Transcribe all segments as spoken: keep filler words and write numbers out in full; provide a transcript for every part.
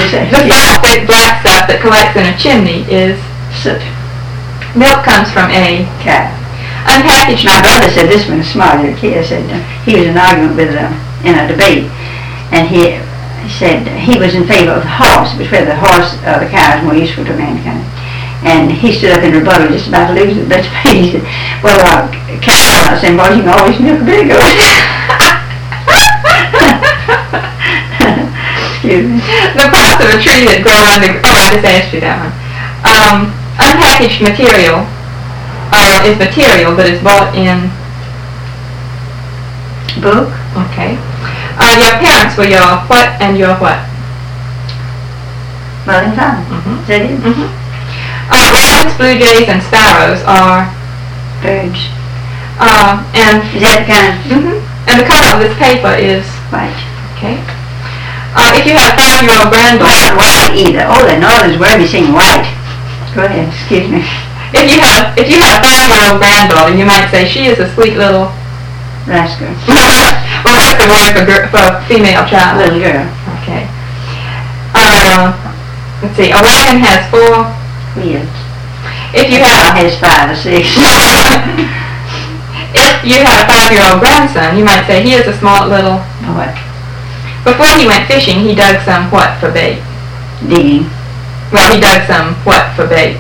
say? The flat, thick black stuff that collects in a chimney is Soot. milk comes from a Cow. unpackaged. My brother said this one is smart. Little kid said uh, he was in an argument with uh, in a debate, and he said he was in favor of the horse, which whether the horse, uh, the cow is more useful to mankind. And he stood up in rebuttal, just about to lose it. But he said, "Well, uh, cow," I said, "Boy, you can always milk a big goat." Excuse me. The parts of a tree that grow under. Oh, I just asked you that one. Um, unpackaged material uh, is material, but it's bought in. Book. Okay. Uh, your parents were your what and your what? Mother and father. Mm-hmm. Is that it? Mm-hmm. Uh, ravens, blue jays, and sparrows are. Birds. Uh, and. Is that the kind? Mm-hmm. And the color of this paper is. White. Okay. Uh, if you have a five-year-old granddaughter. Not white either. Oh, the northern's word be saying white. Go ahead. Excuse me. If you have if you have a five-year-old granddaughter, you might say she is a sweet little. Rascal. Well, that's the word for, gr- for a female child. Little girl. Okay. Uh, let's see. A wagon has four. Wheels. If you have has five or six. if you have a five-year-old grandson, you might say he is a smart little. What? Before he went fishing, he dug some what for bait? Digging. Well, he dug some what for bait?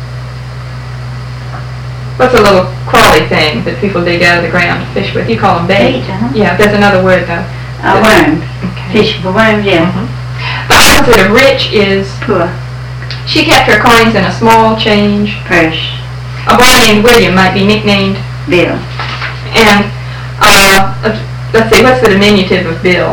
What's a little crawly thing that people dig out of the ground to fish with? You call them bait. Bait, uh-huh. Yeah, there's another word though. A worm. Okay. Fish for worms, yeah. Mm-hmm. The opposite of rich is. Poor. She kept her coins in a small change. Purse. A boy named William might be nicknamed. Bill. And uh, let's see, what's the diminutive of Bill?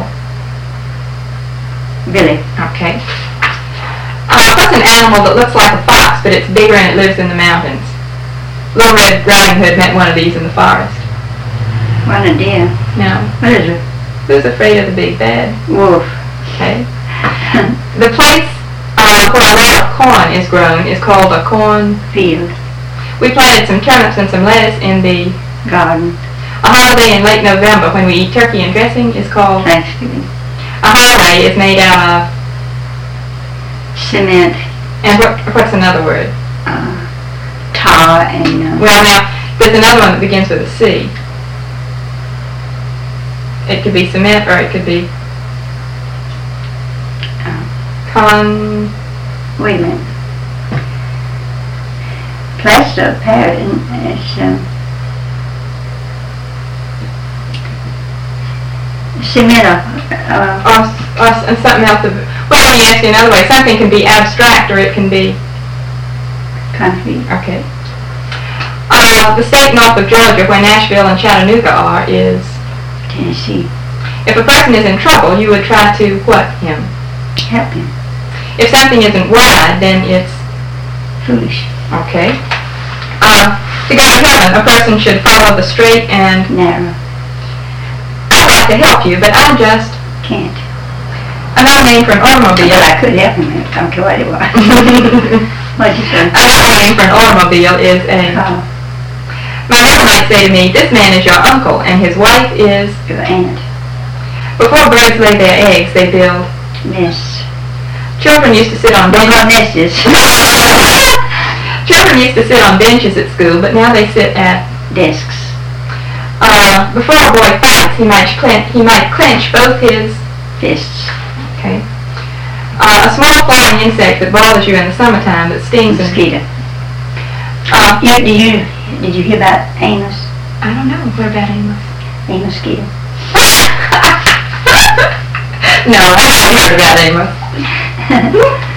Billy. Okay. Uh, what's an animal that looks like a fox, but it's bigger and it lives in the mountains? Little Red Riding Hood met one of these in the forest. One a deer. No. What is it? Who's afraid of the big bad? Wolf. Okay. The place uh, where a lot of corn is grown is called a corn Field. We planted some turnips and some lettuce in the Garden. A holiday in late November when we eat turkey and dressing is called. Thanksgiving. A highway is made out of. Cement. And what, what's another word? Uh, tar and. Uh, Well, now there's another one that begins with a C. It could be cement or it could be. uh, Con. wait a minute. Plaster of Paris. It's. Um, cement of. Uh, Or, or and something else. Of, well, let me ask you another way. Something can be abstract or it can be. concrete. Okay. Uh, the state north of Georgia, where Nashville and Chattanooga are, is. Tennessee. If a person is in trouble, you would try to what him? Help him. If something isn't wide, then it's. Foolish. Okay. Uh, to go to heaven, a person should follow the straight and. Narrow. I'd like to help you, but I just. Can't. Another name for an automobile. But I could help him. I don't care what it was. What'd you say? Another name for an automobile is a. Oh, My mother might say to me, "This man is your uncle, and his wife is." your aunt. Before birds lay their eggs, they build. Nests. Children used to sit on Don't benches. have nests. Children used to sit on benches at school, but now they sit at. Desks. Uh, before a boy fights, he might clench. He might clench both his. Fists. Okay. Uh, a small flying insect that bothers you in the summertime that stings and. Mosquito. Uh, You, did you did you hear about Amos? I don't know. What about Amos? A mosquito. No, I haven't heard about Amos.